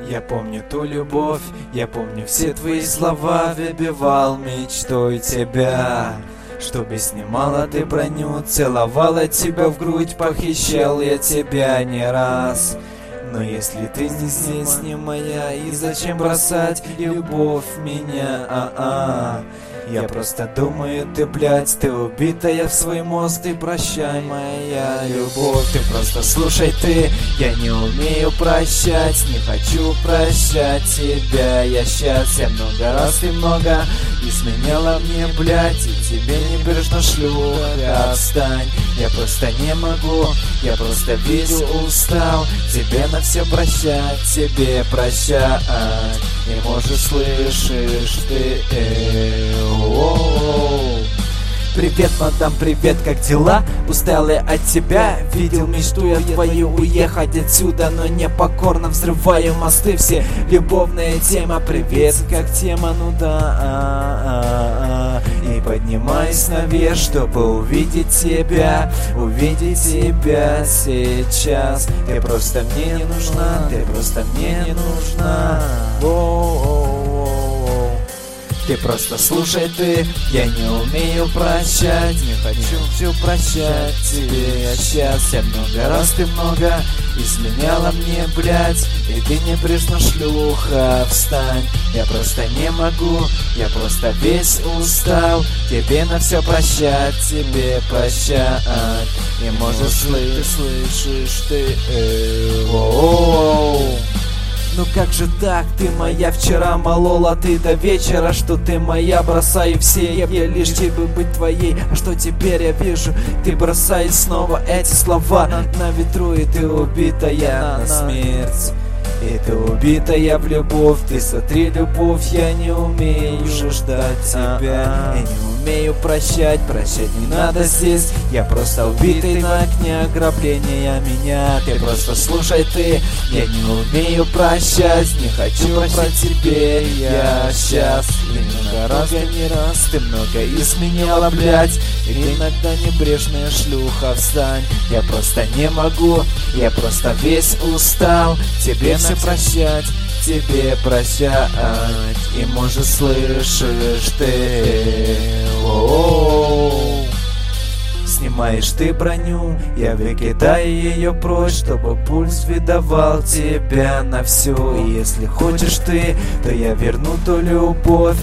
Я помню ту любовь, я помню все твои слова, выбивал мечтой тебя. Чтобы снимала ты броню, целовала тебя в грудь, похищал я тебя не раз. Но если ты не здесь, не моя, и зачем бросать любовь меня, Я просто думаю, ты, блядь, ты убитая в свой мозг, ты прощай, моя любовь. Ты просто слушай ты, я не умею прощать, не хочу прощать тебя. Я щас, я много раз и много изменяла мне, блядь, и тебе небрежно шлюха, отстань. Я просто не могу, я просто весь устал тебе на все прощать, тебе прощать. И может слышишь ты, Привет, мадам, привет, как дела? Устал я от тебя, видел мечту я твою уехать отсюда, но непокорно взрываю мосты все. Любовная тема, привет, как тема, ну да. И поднимаюсь наверх, чтобы увидеть тебя сейчас. Ты просто мне не нужна, ты просто мне не нужна. Ты просто слушай ты, я не умею прощать, не хочу все прощать тебе. Я щас, я много раз ты много изменяла мне, блядь, и ты небрежно шлюха, встань. Я просто не могу, я просто весь устал тебе на все прощать, тебе прощать. И может слышишь ты, Ну как же так, ты моя вчера молола ты до вечера, что ты моя, бросаю все, я лишь тебе быть твоей. А что теперь я вижу, ты бросаешь снова эти слова на ветру, и ты убитая на смерть. И ты убитая в любовь, ты сотри любовь, я не умею ждать тебя. Я не умею прощать, прощать не надо здесь. Я просто убитый на окне ограбления меня. Ты просто слушай ты, я не умею прощать, не хочу прощать тебе. Я щас, и много раз, не раз ты много изменяла, блядь. И иногда небрежная шлюха, встань. Я просто не могу, я просто весь устал тебе все прощать, тебе прощать. И может слышишь ты, Снимаешь ты броню, я выкидаю ее прочь, чтобы пульс выдавал тебя на всю. И если хочешь ты, то я верну ту любовь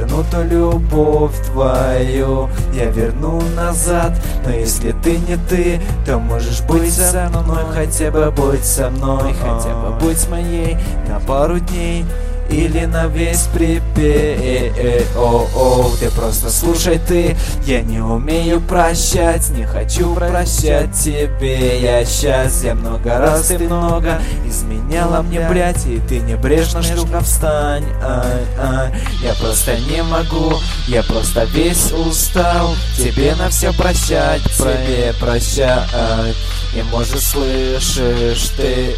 твою, я верну назад. Но если ты не ты, то можешь быть со мной, хотя бы будь со мной, хотя бы будь моей на пару дней. Или на весь припев. Ты просто слушай ты, я не умею прощать, не хочу прощать тебе. Я щас, я много раз ты много изменяла мне, блядь, и ты небрежно шлюха, встань. Я просто не могу, я просто весь устал тебе на все прощать, тебе прощать. И может слышишь ты,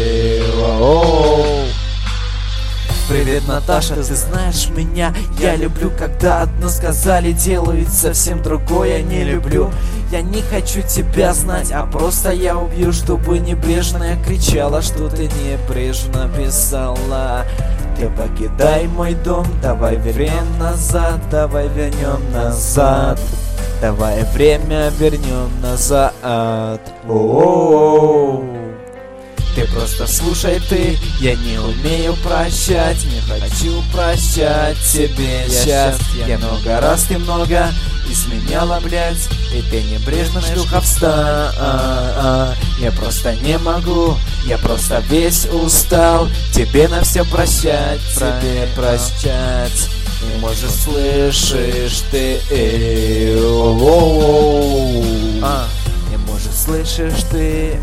Привет, Наташа, ты знаешь меня, я люблю, когда одно сказали, делают совсем другое не люблю. Я не хочу тебя знать, а просто я убью, чтобы небрежно я кричала, что ты небрежно писала. Ты покидай мой дом, давай вернем назад, давай вернем назад. Давай время вернем назад. Ты просто слушай ты, я не умею прощать, не хочу прощать тебе сейчас. Я много раз ты много изменяла, блядь, и ты небрежно шлюха, встань. Я просто не могу, я просто весь устал тебе на все прощать, тебе прощать. И может слышишь ты, и может слышишь ты,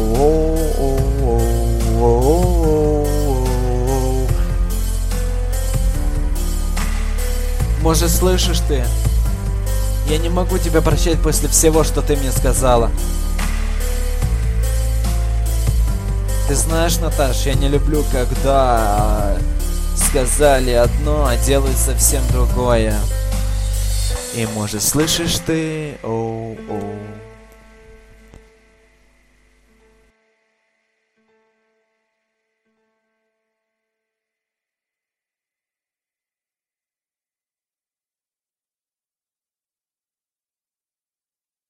Может слышишь ты, я не могу тебя прощать после всего, что ты мне сказала. Ты знаешь, Наташ, я не люблю, когда сказали одно, а делают совсем другое. И может слышишь ты,